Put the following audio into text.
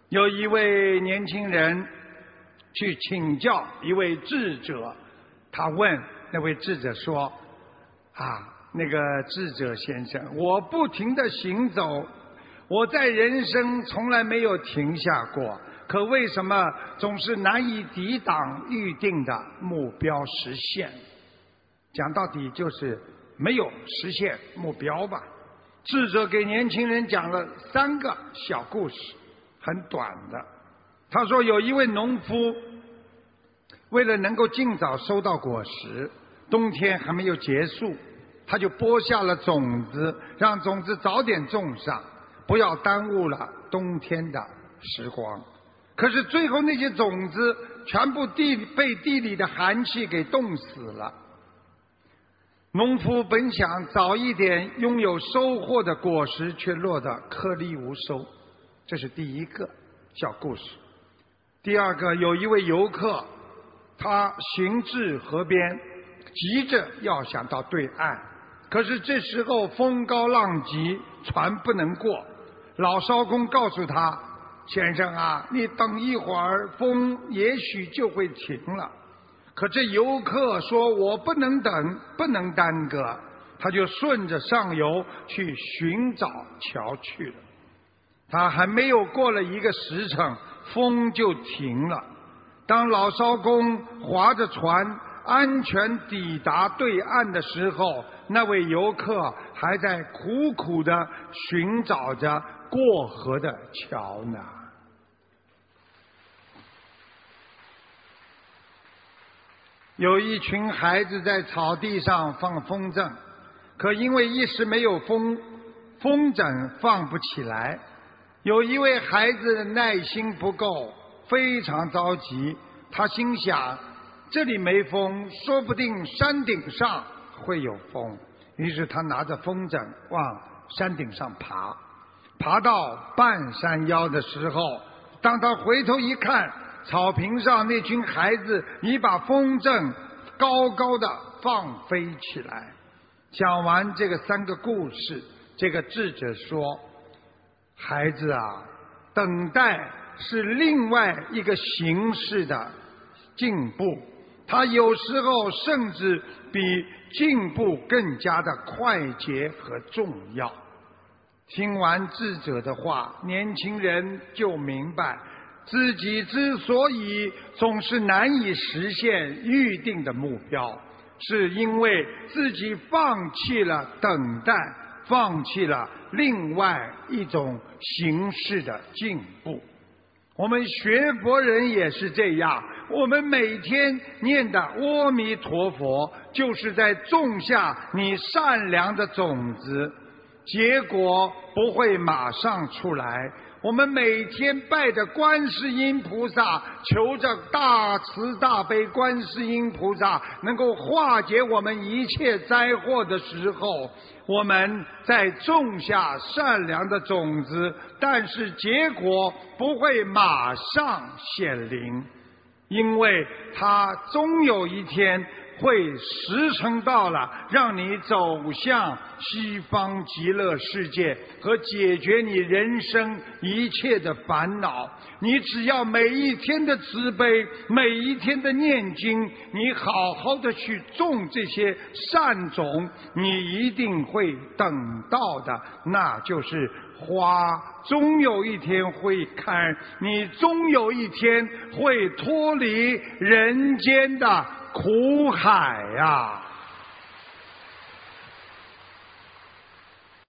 有一位年轻人去请教一位智者，他问那位智者说：那个智者先生，我不停地行走，我在人生从来没有停下过，可为什么总是难以抵挡预定的目标实现？讲到底就是没有实现目标吧。智者给年轻人讲了3个小故事，很短的。他说有一位农夫，为了能够尽早收到果实，冬天还没有结束，他就播下了种子，让种子早点种上，不要耽误了冬天的时光。可是最后那些种子全部被地里的寒气给冻死了。农夫本想早一点拥有收获的果实，却落得颗粒无收。这是第一个小故事。第二个，有一位游客，他行至河边，急着要想到对岸，可是这时候风高浪急，船不能过。老艄公告诉他：先生啊，你等一会儿，风也许就会停了。可这游客说：我不能等，不能耽搁。他就顺着上游去寻找桥去了。他还没有过了1个时辰，风就停了。当老艄公划着船安全抵达对岸的时候，那位游客还在苦苦地寻找着过河的桥呢。有一群孩子在草地上放风筝，可因为一时没有风筝放不起来。有一位孩子耐心不够，非常着急。他心想，这里没风，说不定山顶上会有风。于是他拿着风筝往山顶上爬。爬到半山腰的时候，当他回头一看，草坪上那群孩子已把风筝高高的放飞起来。讲完这个3个故事，这个智者说：孩子啊，等待是另外一个形式的进步，它有时候甚至比进步更加的快捷和重要。听完智者的话，年轻人就明白自己之所以总是难以实现预定的目标，是因为自己放弃了等待，放弃了另外一种形式的进步。我们学佛人也是这样，我们每天念的阿弥陀佛，就是在种下你善良的种子，结果不会马上出来。我们每天拜着观世音菩萨，求着大慈大悲观世音菩萨能够化解我们一切灾祸的时候，我们在种下善良的种子，但是结果不会马上显灵，因为它终有一天会时辰到了，让你走向西方极乐世界和解决你人生一切的烦恼。你只要每一天的慈悲，每一天的念经，你好好的去种这些善种，你一定会等到的，那就是花终有一天会开，你终有一天会脱离人间的苦海呀！